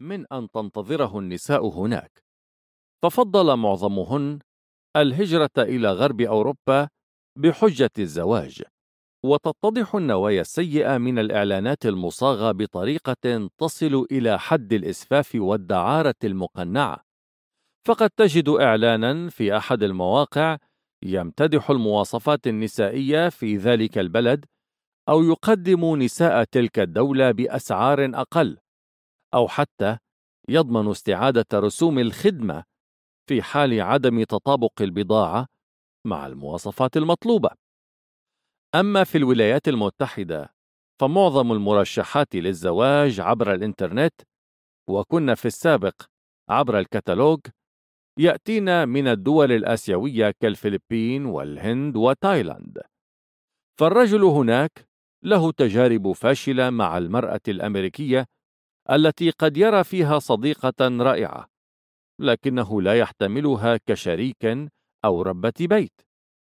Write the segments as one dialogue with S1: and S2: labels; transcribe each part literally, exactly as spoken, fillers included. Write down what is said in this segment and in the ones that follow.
S1: من أن تنتظره النساء هناك، ففضل معظمهن الهجرة إلى غرب أوروبا بحجة الزواج. وتتضح النوايا السيئة من الإعلانات المصاغة بطريقة تصل إلى حد الإسفاف والدعارة المقنعة. فقد تجد إعلاناً في أحد المواقع يمتدح المواصفات النسائية في ذلك البلد، أو يقدم نساء تلك الدولة بأسعار أقل، أو حتى يضمن استعادة رسوم الخدمة في حال عدم تطابق البضاعة مع المواصفات المطلوبة. أما في الولايات المتحدة فمعظم المرشحات للزواج عبر الإنترنت، وكنا في السابق عبر الكتالوج، يأتينا من الدول الآسيوية كالفلبين والهند وتايلاند. فالرجل هناك له تجارب فاشلة مع المرأة الأمريكية التي قد يرى فيها صديقة رائعة، لكنه لا يحتملها كشريك أو ربة بيت.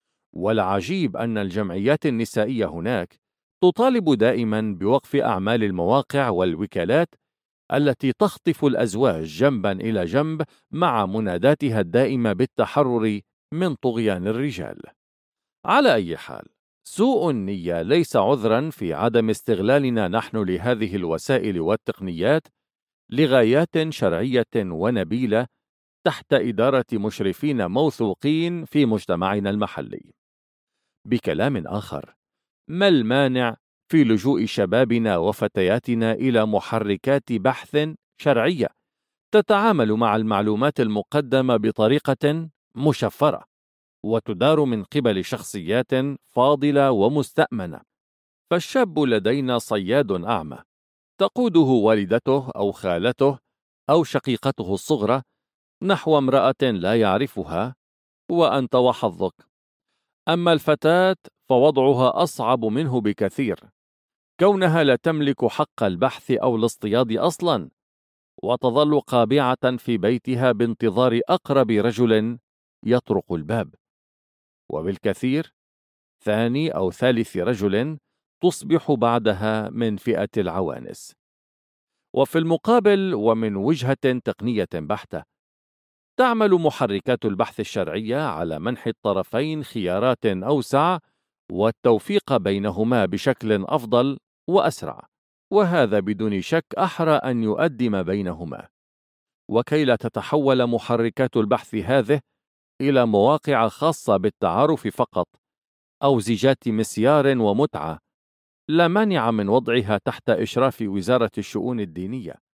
S1: والعجيب أن الجمعيات النسائية هناك تطالب دائما بوقف أعمال المواقع والوكالات التي تخطف الأزواج جنبا إلى جنب مع مناداتها الدائمة بالتحرر من طغيان الرجال. على أي حال، سوء النية ليس عذرا في عدم استغلالنا نحن لهذه الوسائل والتقنيات لغايات شرعية ونبيلة تحت إدارة مشرفين موثوقين في مجتمعنا المحلي. بكلام آخر، ما المانع في لجوء شبابنا وفتياتنا إلى محركات بحث شرعية تتعامل مع المعلومات المقدمة بطريقة مشفرة، وتدار من قبل شخصيات فاضلة ومستأمنة؟ فالشاب لدينا صياد أعمى تقوده والدته أو خالته أو شقيقته الصغرى نحو امرأة لا يعرفها، وأنت وحظك. أما الفتاة فوضعها أصعب منه بكثير، كونها لا تملك حق البحث أو الاصطياد أصلا، وتظل قابعة في بيتها بانتظار أقرب رجل يطرق الباب، وبالكثير ثاني أو ثالث رجل تصبح بعدها من فئة العوانس. وفي المقابل، ومن وجهة تقنية بحتة، تعمل محركات البحث الشرعية على منح الطرفين خيارات أوسع والتوفيق بينهما بشكل أفضل وأسرع، وهذا بدون شك أحرى أن يؤدي ما بينهما. وكي لا تتحول محركات البحث هذه إلى مواقع خاصة بالتعارف فقط أو زيجات مسيار ومتعة، لا مانع من وضعها تحت إشراف وزارة الشؤون الدينية.